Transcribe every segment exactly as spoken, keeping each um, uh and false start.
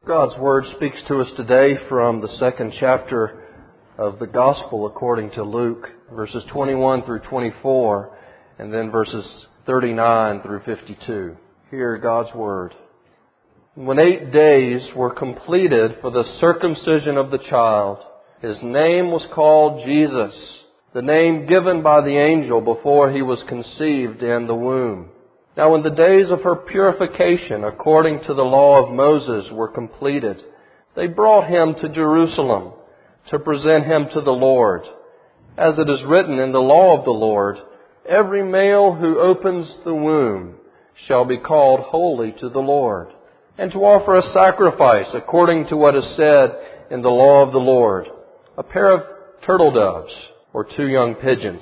God's Word speaks to us today from the second chapter of the Gospel according to Luke, verses twenty-one through twenty-four, and then verses thirty-nine through fifty-two. Hear God's Word. When eight days were completed for the circumcision of the child, his name was called Jesus, the name given by the angel before he was conceived in the womb. Now when the days of her purification according to the law of Moses were completed, they brought him to Jerusalem to present him to the Lord. As it is written in the law of the Lord, every male who opens the womb shall be called holy to the Lord, and to offer a sacrifice according to what is said in the law of the Lord, a pair of turtle doves or two young pigeons.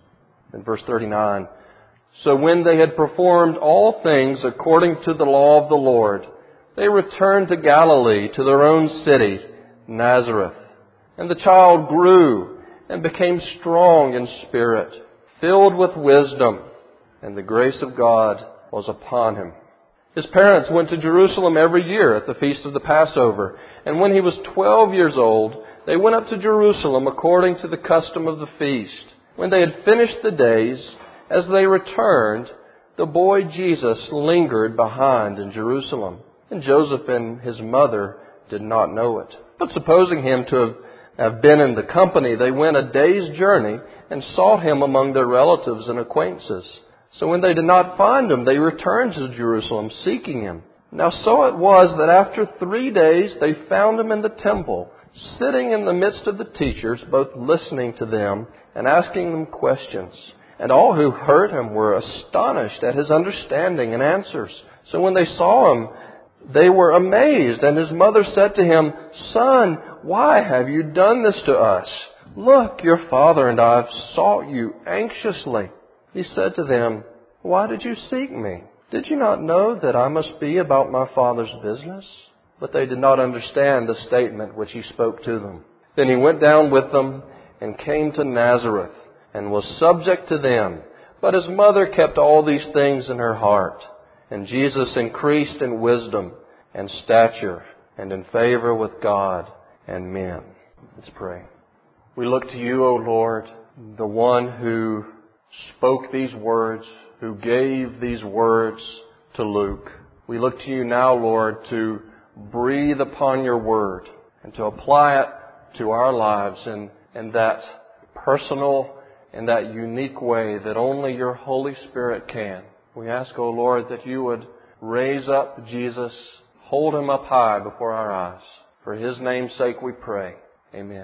In verse thirty-nine, so when they had performed all things according to the law of the Lord, they returned to Galilee, to their own city, Nazareth. And the child grew and became strong in spirit, filled with wisdom, and the grace of God was upon him. His parents went to Jerusalem every year at the feast of the Passover. And when he was twelve years old, they went up to Jerusalem according to the custom of the feast. When they had finished the days, as they returned, the boy Jesus lingered behind in Jerusalem, and Joseph and his mother did not know it. But supposing him to have been in the company, they went a day's journey and sought him among their relatives and acquaintances. So when they did not find him, they returned to Jerusalem seeking him. Now so it was that after three days they found him in the temple, sitting in the midst of the teachers, both listening to them and asking them questions. And all who heard him were astonished at his understanding and answers. So when they saw him, they were amazed. And his mother said to him, Son, why have you done this to us? Look, your father and I have sought you anxiously. He said to them, Why did you seek me? Did you not know that I must be about my Father's business? But they did not understand the statement which he spoke to them. Then he went down with them and came to Nazareth, and was subject to them. But his mother kept all these things in her heart. And Jesus increased in wisdom and stature and in favor with God and men. Let's pray. We look to you, O Lord, the one who spoke these words, who gave these words to Luke. We look to you now, Lord, to breathe upon your word and to apply it to our lives in, in that personal in that unique way that only your Holy Spirit can. We ask, O Lord, that you would raise up Jesus, hold him up high before our eyes. For his name's sake we pray. Amen.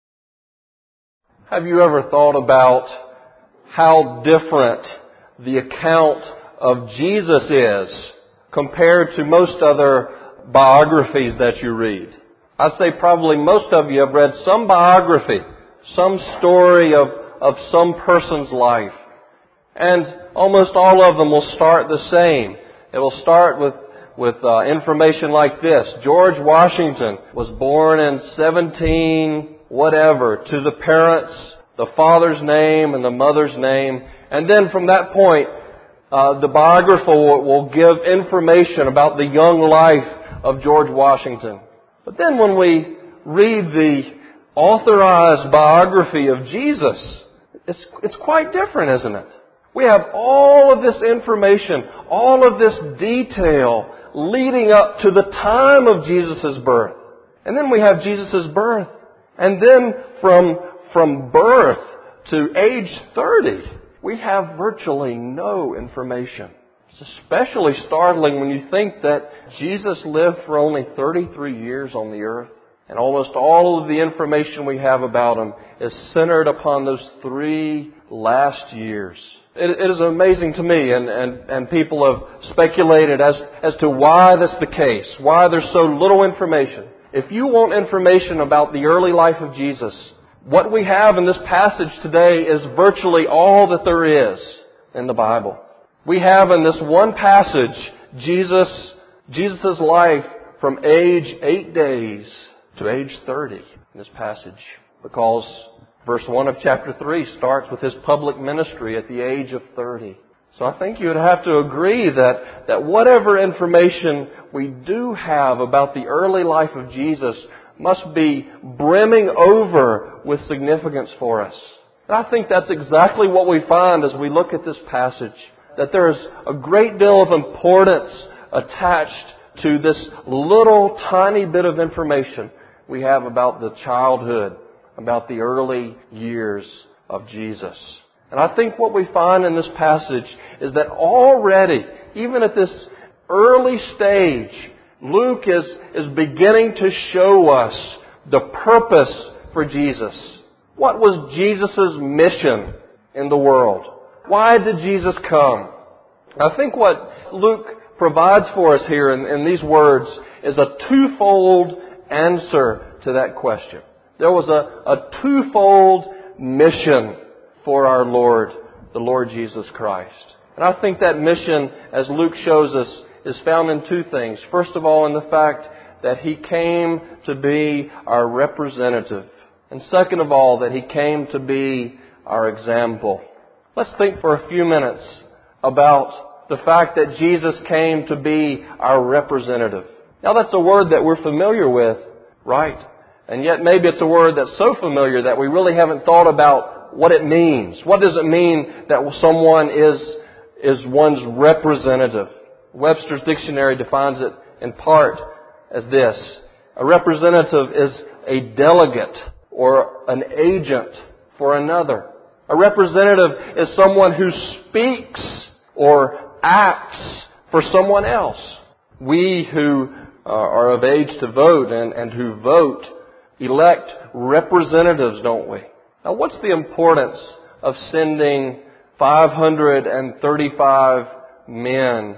Have you ever thought about how different the account of Jesus is compared to most other biographies that you read? I'd say probably most of you have read some biography, some story of of some person's life. And almost all of them will start the same. It will start with, with uh, information like this. George Washington was born in seventeen whatever to the parents, the father's name and the mother's name. And then from that point, uh, the biographer will, will give information about the young life of George Washington. But then when we read the authorized biography of Jesus, It's, it's quite different, isn't it? We have all of this information, all of this detail leading up to the time of Jesus' birth. And then we have Jesus' birth. And then from, from birth to age thirty, we have virtually no information. It's especially startling when you think that Jesus lived for only thirty-three years on the earth. And almost all of the information we have about him is centered upon those three last years. It, it is amazing to me, and, and, and people have speculated as, as to why that's the case, why there's so little information. If you want information about the early life of Jesus, what we have in this passage today is virtually all that there is in the Bible. We have in this one passage Jesus, Jesus' life from age eight days to age thirty in this passage, because verse one of chapter three starts with his public ministry at the age of thirty. So I think you would have to agree that, that whatever information we do have about the early life of Jesus must be brimming over with significance for us. And I think that's exactly what we find as we look at this passage, that there is a great deal of importance attached to this little tiny bit of information we have about the childhood, about the early years of Jesus. And I think what we find in this passage is that already, even at this early stage, Luke is, is beginning to show us the purpose for Jesus. What was Jesus' mission in the world? Why did Jesus come? I think what Luke provides for us here in, in these words is a twofold answer to that question. There was a, a twofold mission for our Lord, the Lord Jesus Christ. And I think that mission, as Luke shows us, is found in two things. First of all, in the fact that He came to be our representative. And second of all, that He came to be our example. Let's think for a few minutes about the fact that Jesus came to be our representative. Now that's a word that we're familiar with, right? And yet maybe it's a word that's so familiar that we really haven't thought about what it means. What does it mean that someone is, is one's representative? Webster's dictionary defines it in part as this. A representative is a delegate or an agent for another. A representative is someone who speaks or acts for someone else. We who uh, are of age to vote and, and who vote elect representatives, don't we? Now, what's the importance of sending five hundred thirty-five men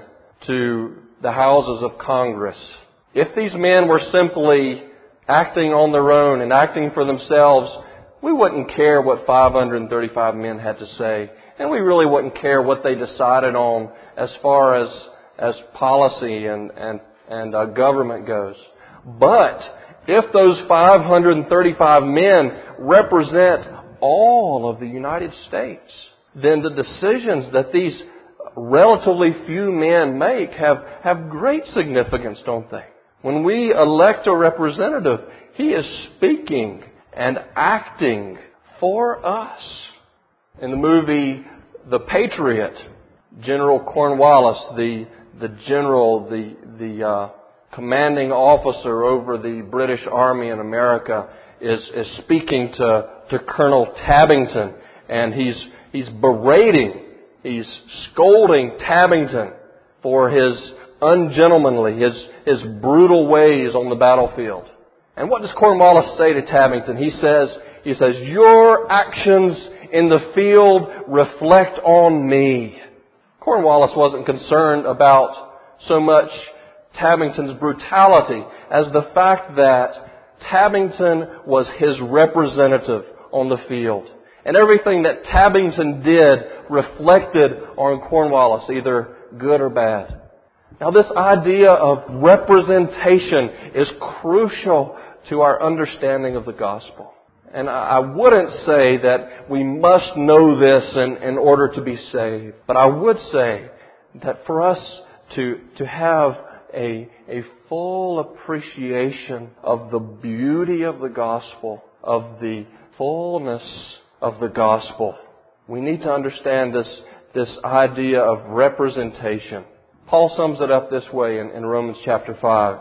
to the houses of Congress? If these men were simply acting on their own and acting for themselves, we wouldn't care what five hundred thirty-five men had to say, and we really wouldn't care what they decided on as far as as policy and and and uh, government goes. But if those five hundred thirty-five men represent all of the United States, then the decisions that these relatively few men make have, have great significance, don't they? When we elect a representative, he is speaking and acting for us. In the movie The Patriot, General Cornwallis, the the general, the the uh, commanding officer over the British Army in America, is is speaking to to Colonel Tabington, and he's he's berating, he's scolding Tabington for his ungentlemanly, his his brutal ways on the battlefield. And what does Cornwallis say to Tabington? He says, he says, "Your actions in the field reflect on me." Cornwallis wasn't concerned about so much Tabington's brutality as the fact that Tabington was his representative on the field. And everything that Tabington did reflected on Cornwallis, either good or bad. Now, this idea of representation is crucial to our understanding of the gospel. And I wouldn't say that we must know this in, in order to be saved. But I would say that for us to, to have a, a full appreciation of the beauty of the gospel, of the fullness of the gospel, we need to understand this, this idea of representation. Paul sums it up this way in, in Romans chapter five.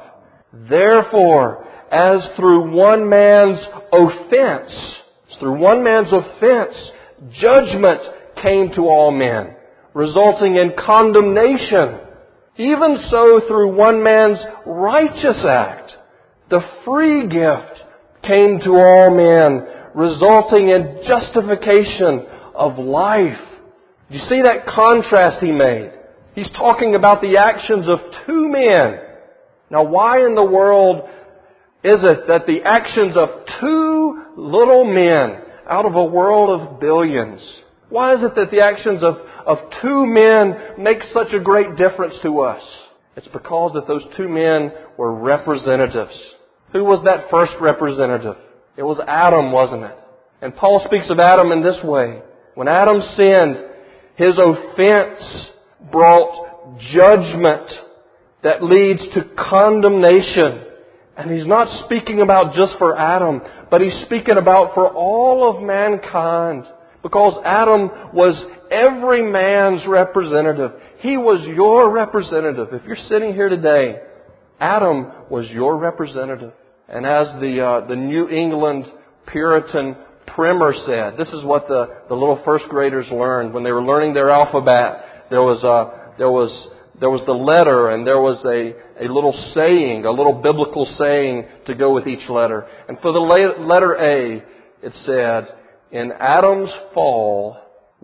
"Therefore, as through one man's offense, through one man's offense, judgment came to all men, resulting in condemnation. Even so, through one man's righteous act, the free gift came to all men, resulting in justification of life." Do you see that contrast he made? He's talking about the actions of two men. Now, why in the world is it that the actions of two little men out of a world of billions, why is it that the actions of, of two men make such a great difference to us? It's because that those two men were representatives. Who was that first representative? It was Adam, wasn't it? And Paul speaks of Adam in this way. When Adam sinned, His offense brought judgment that leads to condemnation. And He's not speaking about just for Adam, but He's speaking about for all of mankind. Because Adam was every man's representative. He was your representative. If you're sitting here today, Adam was your representative. And as the uh, the New England Puritan primer said, this is what the, the little first graders learned when they were learning their alphabet. There was a, there was there was the letter, and there was a, a little saying, a little biblical saying to go with each letter. And for the letter A, it said, "In Adam's fall,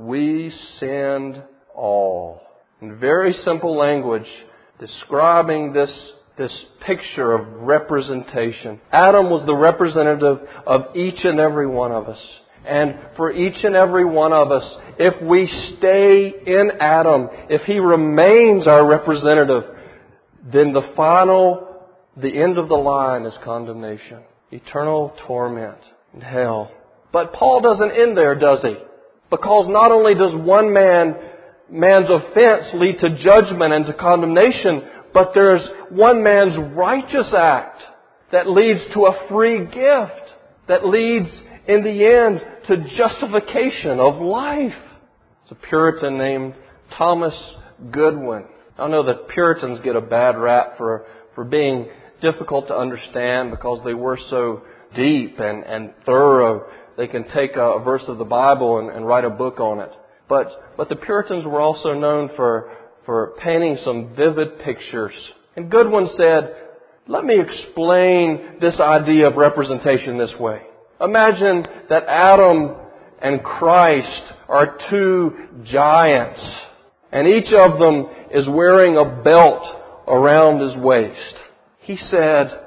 we sinned all." In very simple language, describing this this picture of representation. Adam was the representative of each and every one of us. And for each and every one of us, if we stay in Adam, if he remains our representative, then the final, the end of the line is condemnation. Eternal torment and hell. But Paul doesn't end there, does he? Because not only does one man, man's offense lead to judgment and to condemnation, but there's one man's righteous act that leads to a free gift, that leads in the end to justification of life. It's a Puritan named Thomas Goodwin. I know that Puritans get a bad rap for, for being difficult to understand because they were so deep and, and thorough. They can take a, a verse of the Bible and, and write a book on it. But, but the Puritans were also known for for painting some vivid pictures. And Goodwin said, let me explain this idea of representation this way. Imagine that Adam and Christ are two giants, and each of them is wearing a belt around his waist. He said,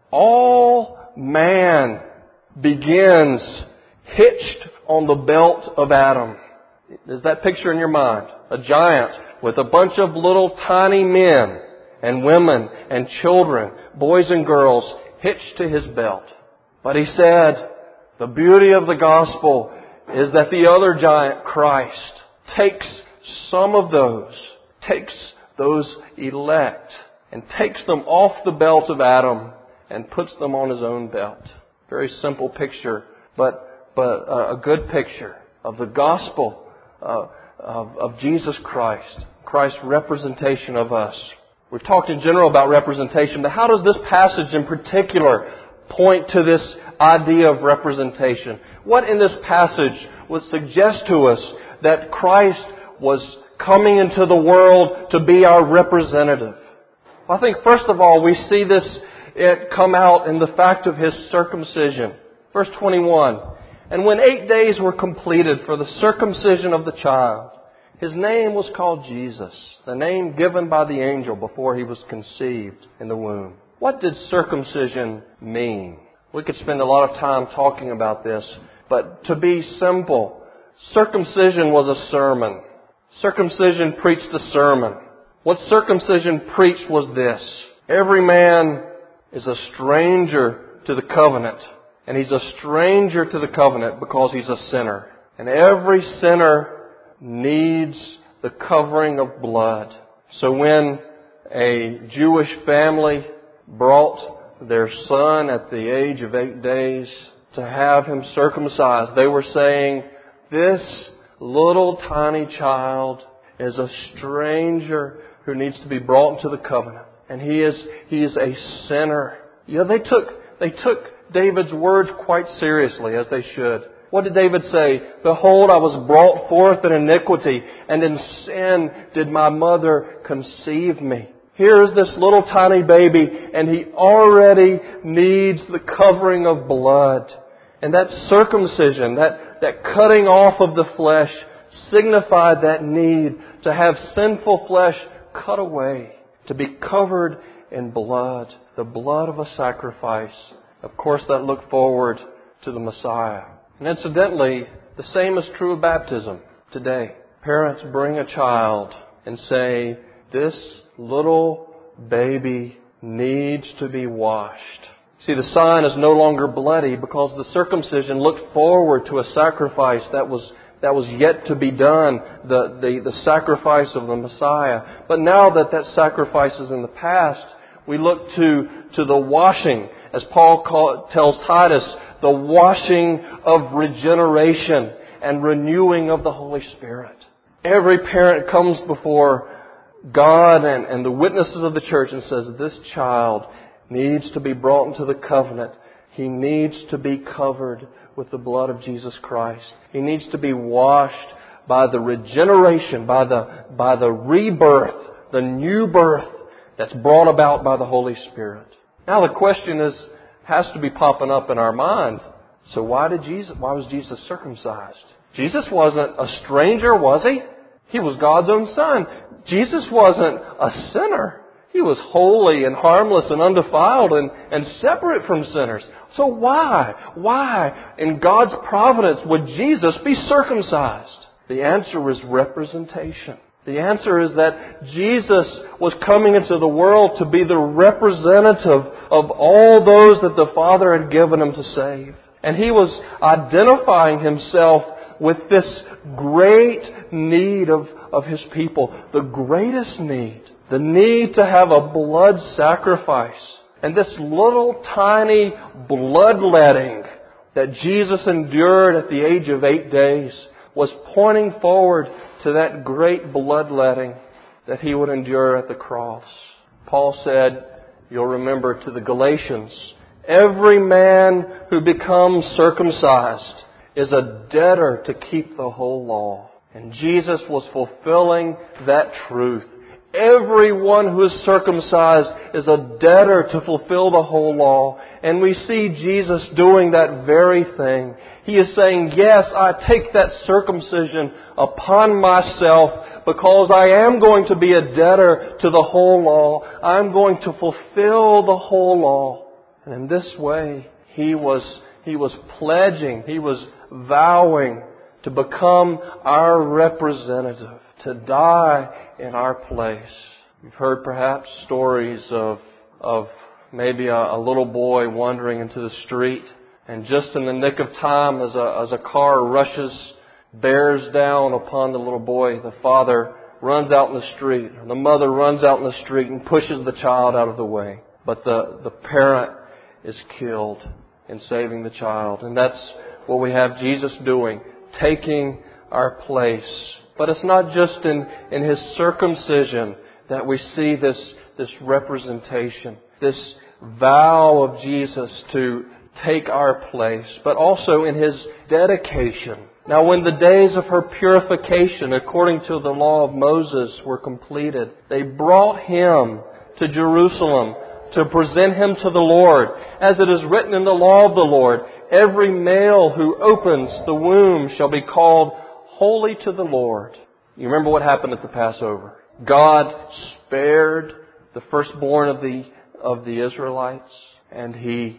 all man begins hitched on the belt of Adam. Is that picture in your mind? A giant with a bunch of little tiny men and women and children, boys and girls, hitched to his belt. But he said, the beauty of the gospel is that the other giant, Christ, takes some of those, takes those elect, and takes them off the belt of Adam and puts them on his own belt. Very simple picture, but, but a good picture of the gospel uh, of, of Jesus Christ. Christ's representation of us. We've talked in general about representation, but how does this passage in particular point to this idea of representation? What in this passage would suggest to us that Christ was coming into the world to be our representative? I think first of all we see this it come out in the fact of His circumcision. Verse twenty-one, and when eight days were completed for the circumcision of the child, His name was called Jesus, the name given by the angel before He was conceived in the womb. What did circumcision mean? We could spend a lot of time talking about this, but to be simple, circumcision was a sermon. Circumcision preached a sermon. What circumcision preached was this: every man is a stranger to the covenant, and he's a stranger to the covenant because he's a sinner. And every sinner needs the covering of blood. So when a Jewish family brought their son at the age of eight days to have him circumcised, they were saying, this little tiny child is a stranger who needs to be brought into the covenant. And he is he is a sinner. You know, they took they took David's words quite seriously, as they should. What did David say? Behold, I was brought forth in iniquity, and in sin did my mother conceive me. Here is this little tiny baby, and he already needs the covering of blood. And that circumcision, that, that cutting off of the flesh, signified that need to have sinful flesh cut away, to be covered in blood, the blood of a sacrifice. Of course, that looked forward to the Messiah. And incidentally, the same is true of baptism today. Parents bring a child and say, this little baby needs to be washed. See, the sign is no longer bloody because the circumcision looked forward to a sacrifice that was that was yet to be done, the, the, the sacrifice of the Messiah. But now that that sacrifice is in the past, we look to, to the washing, as Paul call, tells Titus, the washing of regeneration and renewing of the Holy Spirit. Every parent comes before God and, and the witnesses of the church and says, this child needs to be brought into the covenant. He needs to be covered with the blood of Jesus Christ. He needs to be washed by the regeneration, by the, by the rebirth, the new birth that's brought about by the Holy Spirit. Now the question is, has to be popping up in our mind. So why did Jesus, why was Jesus circumcised? Jesus wasn't a stranger, was He? He was God's own Son. Jesus wasn't a sinner. He was holy and harmless and undefiled and, and separate from sinners. So why, why in God's providence would Jesus be circumcised? The answer is representation. The answer is that Jesus was coming into the world to be the representative of all those that the Father had given Him to save. And He was identifying Himself with this great need of, of His people. The greatest need. The need to have a blood sacrifice. And this little tiny bloodletting that Jesus endured at the age of eight days was pointing forward to that great bloodletting that He would endure at the cross. Paul said, you'll remember to the Galatians, every man who becomes circumcised is a debtor to keep the whole law. And Jesus was fulfilling that truth. Everyone who is circumcised is a debtor to fulfill the whole law. And we see Jesus doing that very thing. He is saying, yes, I take that circumcision upon myself because I am going to be a debtor to the whole law. I'm going to fulfill the whole law. And in this way, He was, He was pledging, He was vowing to become our representative, to die in our place. You've heard perhaps stories of of maybe a, a little boy wandering into the street, and just in the nick of time, as a as a car rushes, bears down upon the little boy, the father runs out in the street, or the mother runs out in the street and pushes the child out of the way. But the, the parent is killed in saving the child. And that's what we have Jesus doing, taking our place. But it's not just in, in His circumcision that we see this, this representation, this vow of Jesus to take our place, but also in His dedication. Now, when the days of her purification, according to the law of Moses, were completed, they brought Him to Jerusalem to present Him to the Lord. As it is written in the law of the Lord, every male who opens the womb shall be called holy to the Lord. You remember what happened at the Passover? God spared the firstborn of the of the Israelites, and He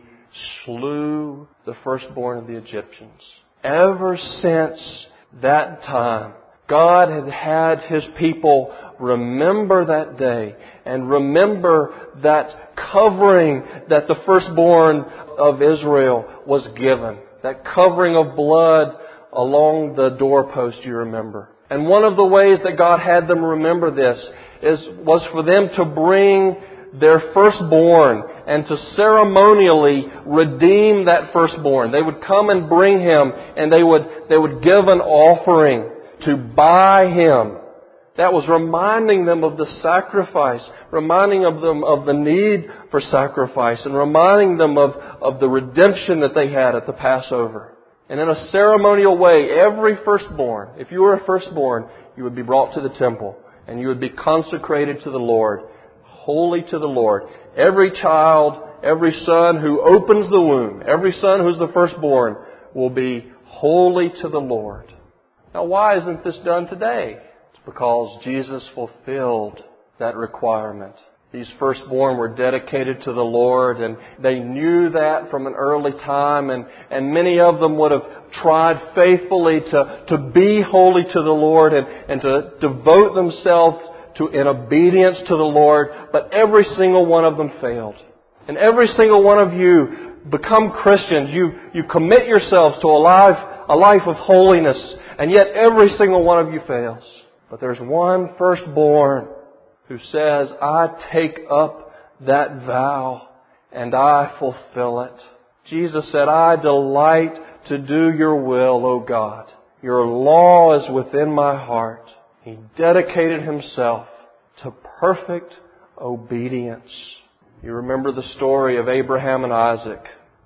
slew the firstborn of the Egyptians. Ever since that time, God had had His people remember that day and remember that covering that the firstborn of Israel was given. That covering of blood along the doorpost, you remember. And one of the ways that God had them remember this is was for them to bring their firstborn and to ceremonially redeem that firstborn. They would come and bring him, and they would they would give an offering to buy him. That was reminding them of the sacrifice, reminding of them of the need for sacrifice, and reminding them of, of the redemption that they had at the Passover. And in a ceremonial way, every firstborn, if you were a firstborn, you would be brought to the temple, and you would be consecrated to the Lord, holy to the Lord. Every child, every son who opens the womb, every son who's the firstborn, will be holy to the Lord. Now, why isn't this done today? It's because Jesus fulfilled that requirement. These firstborn were dedicated to the Lord, and they knew that from an early time, and, and many of them would have tried faithfully to, to be holy to the Lord and, and to devote themselves to in obedience to the Lord, but every single one of them failed. And every single one of you become Christians. You, you commit yourselves to a life, a life of holiness, and yet every single one of you fails. But there's one firstborn who says, I take up that vow and I fulfill it. Jesus said, I delight to do your will, O God. Your law is within my heart. He dedicated himself to perfect obedience. You remember the story of Abraham and Isaac.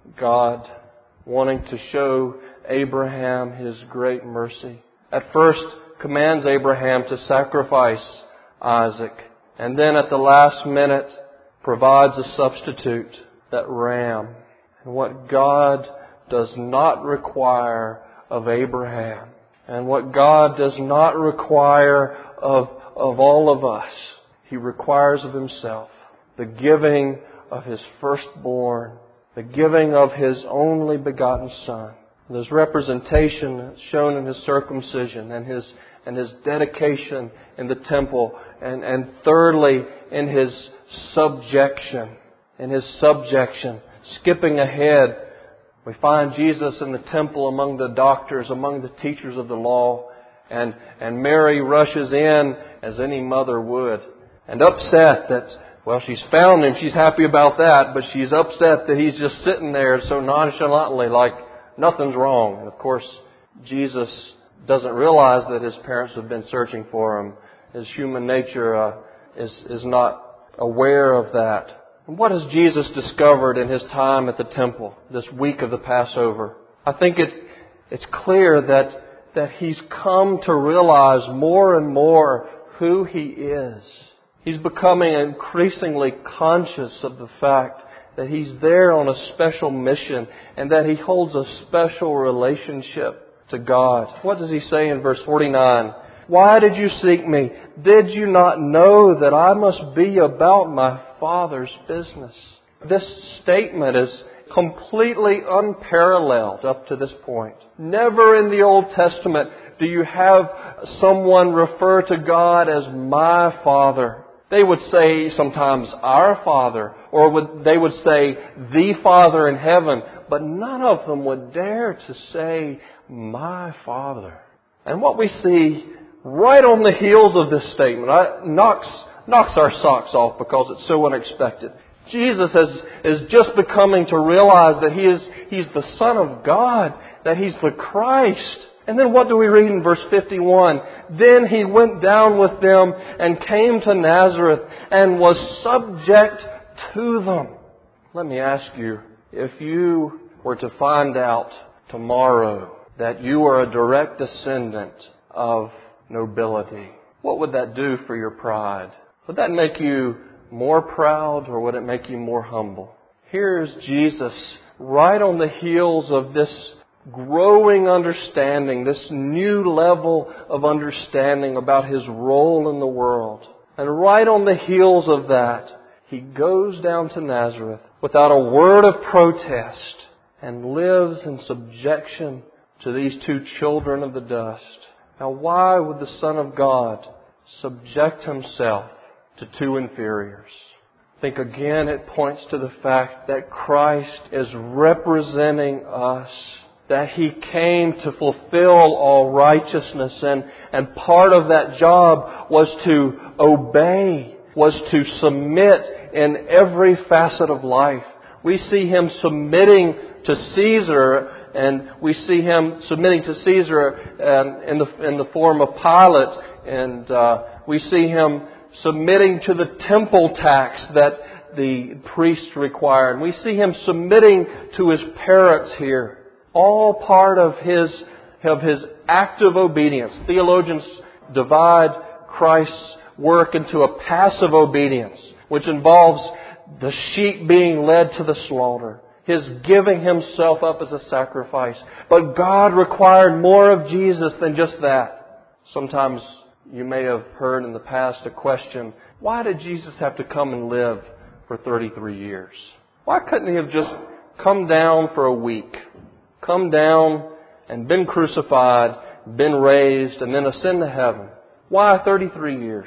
God wanting to show Abraham His great mercy. At first commands Abraham to sacrifice Isaac. And then at the last minute provides a substitute, that ram. And what God does not require of Abraham, and what God does not require of, of all of us, He requires of Himself. The giving of His firstborn, the giving of His only begotten Son. There's representation shown in His circumcision and His and His dedication in the temple. And, and thirdly, in His subjection. In His subjection. Skipping ahead, we find Jesus in the temple among the doctors, among the teachers of the law. And, and Mary rushes in as any mother would. And upset that, well, she's found Him. She's happy about that. But she's upset that He's just sitting there so nonchalantly like nothing's wrong. And of course, Jesus doesn't realize that His parents have been searching for Him. His human nature uh, is, is not aware of that. And what has Jesus discovered in His time at the temple, this week of the Passover? I think it it's clear that, that He's come to realize more and more who He is. He's becoming increasingly conscious of the fact that He's there on a special mission and that He holds a special relationship to God. What does He say in verse forty-nine? Why did you seek me? Did you not know that I must be about my Father's business? This statement is completely unparalleled up to this point. Never in the Old Testament do you have someone refer to God as my Father. They would say sometimes our Father, or would, they would say the Father in heaven, but none of them would dare to say my Father. And what we see right on the heels of this statement I, knocks, knocks our socks off because it's so unexpected. Jesus has, is just becoming to realize that He is He's the Son of God, that He's the Christ. And then what do we read in verse fifty-one? Then He went down with them and came to Nazareth and was subject to them. Let me ask you, if you were to find out tomorrow that you are a direct descendant of nobility, what would that do for your pride? Would that make you more proud, or would it make you more humble? Here's Jesus right on the heels of this growing understanding, this new level of understanding about His role in the world. And right on the heels of that, He goes down to Nazareth without a word of protest and lives in subjection to these two children of the dust. Now, why would the Son of God subject Himself to two inferiors? I think again it points to the fact that Christ is representing us, that He came to fulfill all righteousness, and, and part of that job was to obey, was to submit in every facet of life. We see Him submitting to Caesar, and we see Him submitting to Caesar um, in the in the form of Pilate, and uh, we see Him submitting to the temple tax that the priests required. We see Him submitting to His parents here. All part of His of His active obedience. Theologians divide Christ's work into a passive obedience, which involves the sheep being led to the slaughter, His giving Himself up as a sacrifice. But God required more of Jesus than just that. Sometimes you may have heard in the past a question, why did Jesus have to come and live for thirty-three years? Why couldn't He have just come down for a week? Come down and been crucified, been raised, and then ascend to heaven? Why thirty-three years?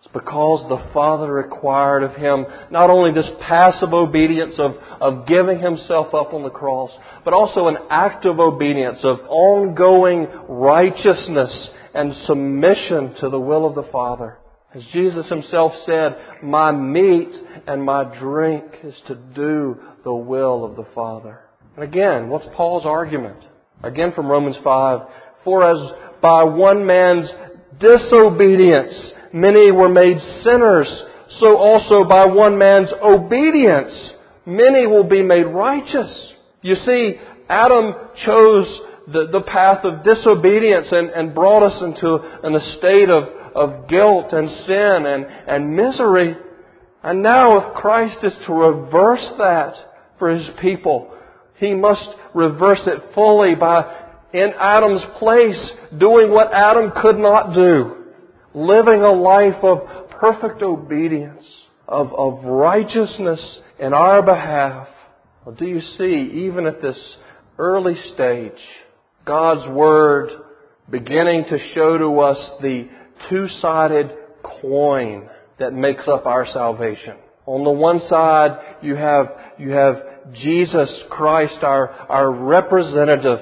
It's because the Father required of Him not only this passive obedience of, of giving Himself up on the cross, but also an active obedience of ongoing righteousness and submission to the will of the Father. As Jesus Himself said, my meat and my drink is to do the will of the Father. And again, what's Paul's argument? Again from Romans five, for as by one man's disobedience many were made sinners, so also by one man's obedience many will be made righteous. You see, Adam chose the, the path of disobedience and, and brought us into an estate of, of guilt and sin and, and misery. And now if Christ is to reverse that for His people, He must reverse it fully by, in Adam's place, doing what Adam could not do. Living a life of perfect obedience, of, of righteousness in our behalf. Well, do you see, even at this early stage, God's Word beginning to show to us the two-sided coin that makes up our salvation. On the one side, you have, you have Jesus Christ, our, our representative,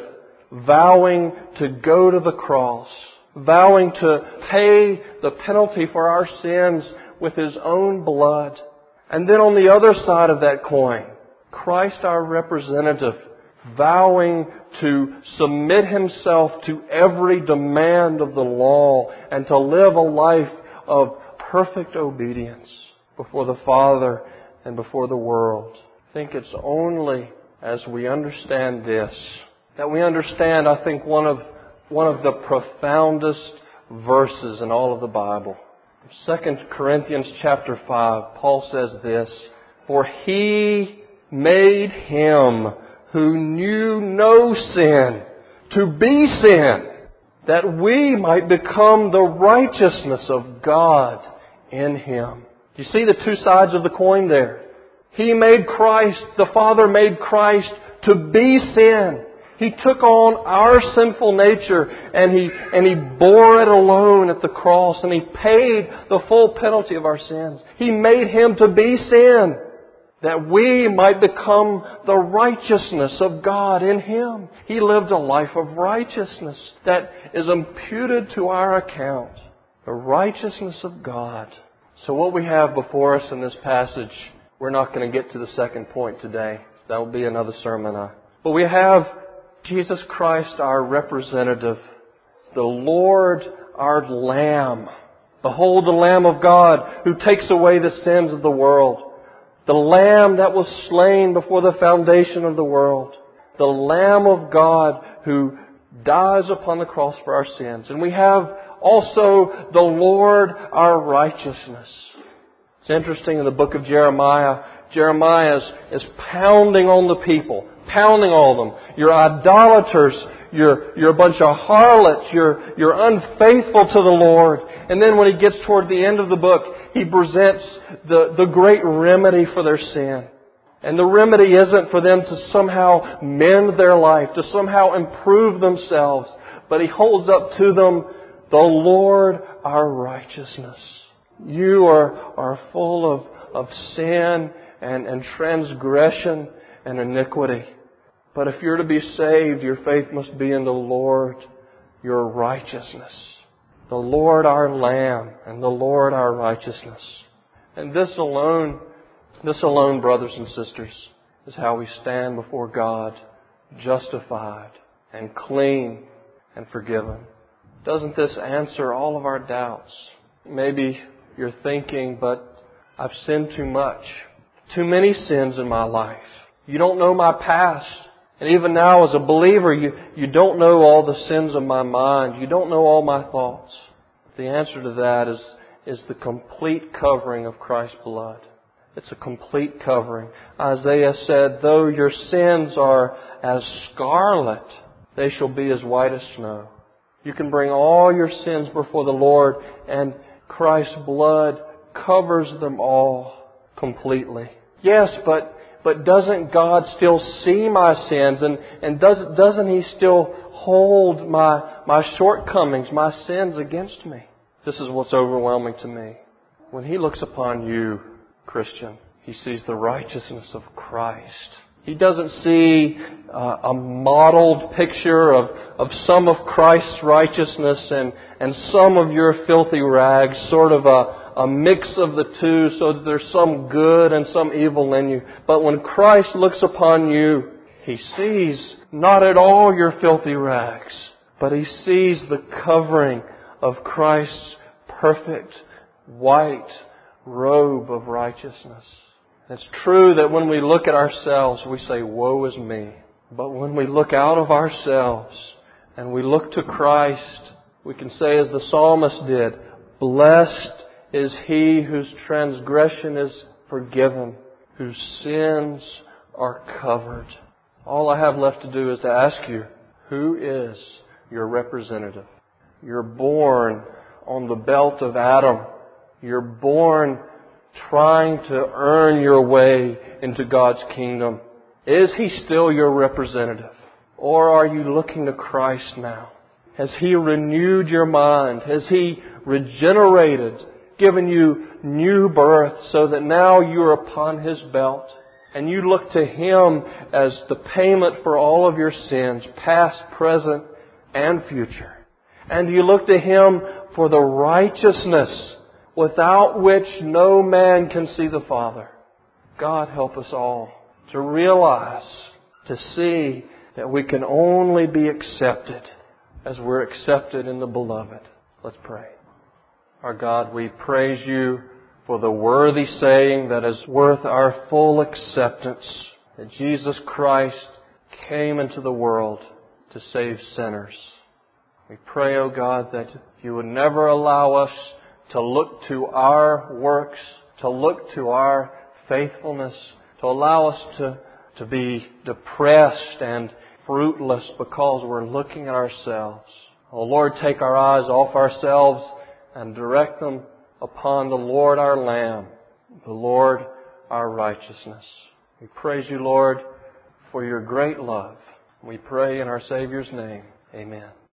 vowing to go to the cross, vowing to pay the penalty for our sins with His own blood. And then on the other side of that coin, Christ, our representative, vowing to submit Himself to every demand of the law and to live a life of perfect obedience before the Father and before the world. I think it's only as we understand this that we understand, I think, one of one of the profoundest verses in all of the Bible. Second Corinthians chapter five, Paul says this, for He made Him who knew no sin to be sin, that we might become the righteousness of God in Him. Do you see the two sides of the coin there? He made Christ, the Father made Christ to be sin. He took on our sinful nature and He, and He bore it alone at the cross and He paid the full penalty of our sins. He made Him to be sin, that we might become the righteousness of God in Him. He lived a life of righteousness that is imputed to our account. The righteousness of God. So what we have before us in this passage, we're not going to get to the second point today. That will be another sermon. But we have Jesus Christ, our representative, the Lord, our Lamb. Behold the Lamb of God who takes away the sins of the world. The Lamb that was slain before the foundation of the world. The Lamb of God who dies upon the cross for our sins. And we have also the Lord, our righteousness. It's interesting in the book of Jeremiah, Jeremiah is, is pounding on the people, pounding on them. You're idolaters, you're, you're a bunch of harlots, you're, you're unfaithful to the Lord. And then when he gets toward the end of the book, he presents the, the great remedy for their sin. And the remedy isn't for them to somehow mend their life, to somehow improve themselves. But he holds up to them the Lord our righteousness. You are, are full of, of sin and, and transgression and iniquity. But if you're to be saved, your faith must be in the Lord, your righteousness. The Lord our Lamb and the Lord our righteousness. And this alone, this alone, brothers and sisters, is how we stand before God, justified and clean and forgiven. Doesn't this answer all of our doubts? Maybe you're thinking, but I've sinned too much. Too many sins in my life. You don't know my past. And even now as a believer, you, you don't know all the sins of my mind. You don't know all my thoughts. The answer to that is, is the complete covering of Christ's blood. It's a complete covering. Isaiah said, though your sins are as scarlet, they shall be as white as snow. You can bring all your sins before the Lord, and Christ's blood covers them all completely. Yes, but but doesn't God still see my sins? And, and does, doesn't He still hold my, my shortcomings, my sins against me? This is what's overwhelming to me. When He looks upon you, Christian, He sees the righteousness of Christ. He doesn't see uh, a modeled picture of, of some of Christ's righteousness and, and some of your filthy rags, sort of a, a mix of the two so that there's some good and some evil in you. But when Christ looks upon you, He sees not at all your filthy rags, but He sees the covering of Christ's perfect white robe of righteousness. It's true that when we look at ourselves, we say, woe is me. But when we look out of ourselves and we look to Christ, we can say as the psalmist did, blessed is he whose transgression is forgiven, whose sins are covered. All I have left to do is to ask you, who is your representative? You're born on the belt of Adam. You're born trying to earn your way into God's kingdom. Is He still your representative? Or are you looking to Christ now? Has He renewed your mind? Has He regenerated, given you new birth so that now you're upon His belt? And you look to Him as the payment for all of your sins, past, present, and future. And you look to Him for the righteousness without which no man can see the Father. God help us all to realize, to see that we can only be accepted as we're accepted in the Beloved. Let's pray. Our God, we praise You for the worthy saying that is worth our full acceptance, that Jesus Christ came into the world to save sinners. We pray, O God, that You would never allow us to look to our works, to look to our faithfulness, to allow us to, to be depressed and fruitless because we're looking at ourselves. Oh Lord, take our eyes off ourselves and direct them upon the Lord our Lamb, the Lord our righteousness. We praise You, Lord, for Your great love. We pray in our Savior's name. Amen.